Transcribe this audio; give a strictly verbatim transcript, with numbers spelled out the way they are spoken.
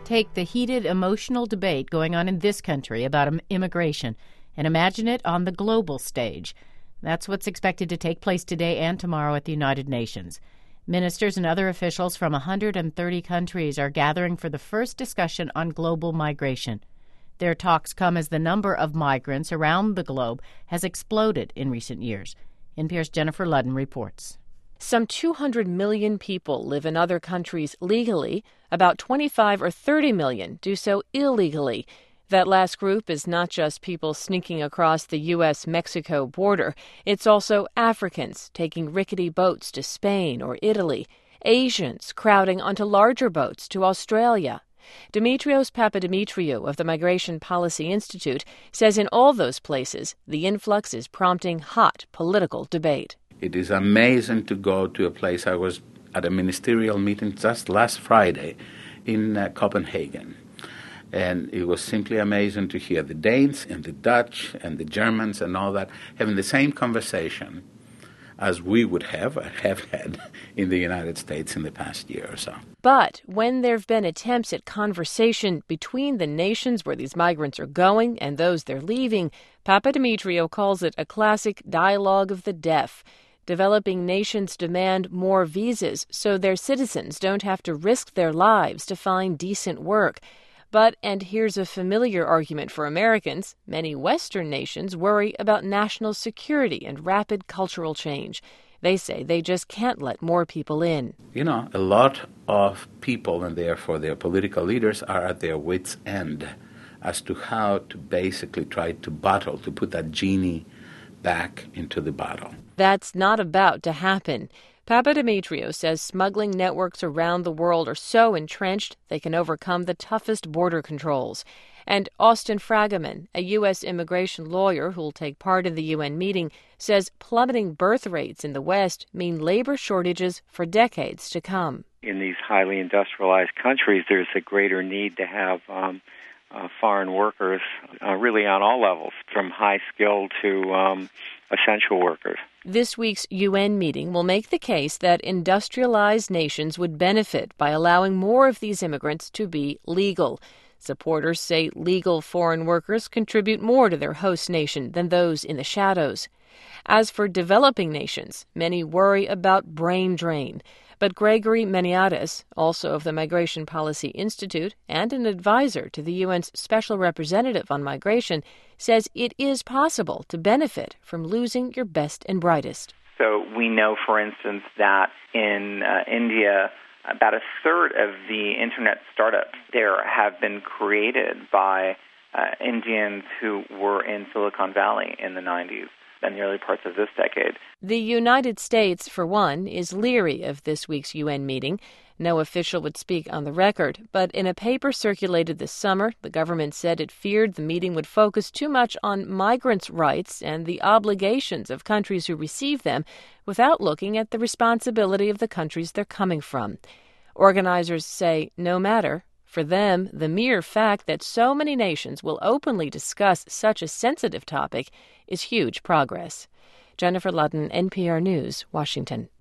Take the heated, emotional debate going on in this country about immigration and imagine it on the global stage. That's what's expected to take place today and tomorrow at the United Nations. Ministers and other officials from one hundred thirty countries are gathering for the first discussion on global migration. Their talks come as the number of migrants around the globe has exploded in recent years. N P R's Jennifer Ludden reports. Some two hundred million people live in other countries legally. About twenty-five or thirty million do so illegally. That last group is not just people sneaking across the U S Mexico border. It's also Africans taking rickety boats to Spain or Italy, Asians crowding onto larger boats to Australia. Dimitrios Papadimitriou of the Migration Policy Institute says in all those places, the influx is prompting hot political debate. It is amazing to go to a place. I was at a ministerial meeting just last Friday in uh, Copenhagen. And it was simply amazing to hear the Danes and the Dutch and the Germans and all that having the same conversation as we would have have had in the United States in the past year or so. But when there have been attempts at conversation between the nations where these migrants are going and those they're leaving, Papadimitriou calls it a classic dialogue of the deaf. Developing nations demand more visas so their citizens don't have to risk their lives to find decent work. But, and here's a familiar argument for Americans, many Western nations worry about national security and rapid cultural change. They say they just can't let more people in. You know, a lot of people, and therefore their political leaders, are at their wits' end as to how to basically try to bottle, to put that genie back into the bottle. That's not about to happen. Papadimitriou says smuggling networks around the world are so entrenched they can overcome the toughest border controls. And Austin Fragaman, a U S immigration lawyer who'll take part in the U N meeting, says plummeting birth rates in the West mean labor shortages for decades to come. In these highly industrialized countries, there's a greater need to have um, uh, foreign workers uh, really on all levels, from high skill to um, essential workers. This week's U N meeting will make the case that industrialized nations would benefit by allowing more of these immigrants to be legal. Supporters say legal foreign workers contribute more to their host nation than those in the shadows. As for developing nations, many worry about brain drain. But Gregory Meniades, also of the Migration Policy Institute and an advisor to the U N's Special Representative on Migration, says it is possible to benefit from losing your best and brightest. So we know, for instance, that in uh, India, about a third of the internet startups there have been created by uh, Indians who were in Silicon Valley in the nineties. And the early parts of this decade. The United States, for one, is leery of this week's U N meeting. No official would speak on the record, but in a paper circulated this summer, the government said it feared the meeting would focus too much on migrants' rights and the obligations of countries who receive them without looking at the responsibility of the countries they're coming from. Organizers say no matter. For them, the mere fact that so many nations will openly discuss such a sensitive topic is huge progress. Jennifer Ludden, N P R News, Washington.